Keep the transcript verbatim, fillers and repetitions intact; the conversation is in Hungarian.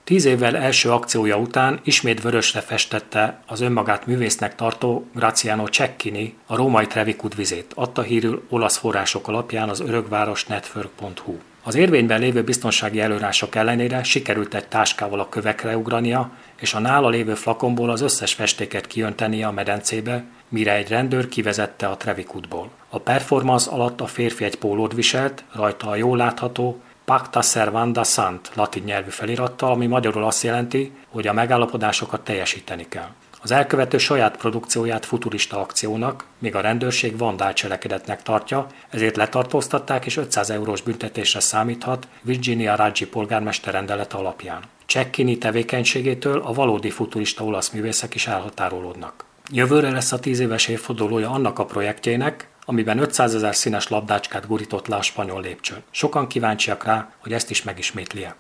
Tíz évvel első akciója után ismét vörösre festette az önmagát művésznek tartó Graziano Cecchini a római Trevi-kút vizét, adta hírül olasz források alapján az örökváros network pont hu. Az érvényben lévő biztonsági előírások ellenére sikerült egy táskával a kövekre ugrania, és a nála lévő flakonból az összes festéket kiöntenie a medencébe, mire egy rendőr kivezette a Trevi-kútból. A performance alatt a férfi egy pólót viselt, rajta a jól látható Pacta servanda sant latin nyelvű felirattal, ami magyarul azt jelenti, hogy a megállapodásokat teljesíteni kell. Az elkövető saját produkcióját futurista akciónak, míg a rendőrség vandál cselekedetnek tartja, ezért letartóztatták és ötszáz eurós büntetésre számíthat Virginia Raggi polgármester rendelete alapján. Cecchini tevékenységétől a valódi futurista olasz művészek is elhatárolódnak. Jövőre lesz a tíz éves évfordulója annak a projektjének, amiben ötszázezer színes labdácskát gurított le a spanyol lépcsőn. Sokan kíváncsiak rá, hogy ezt is megismétlie.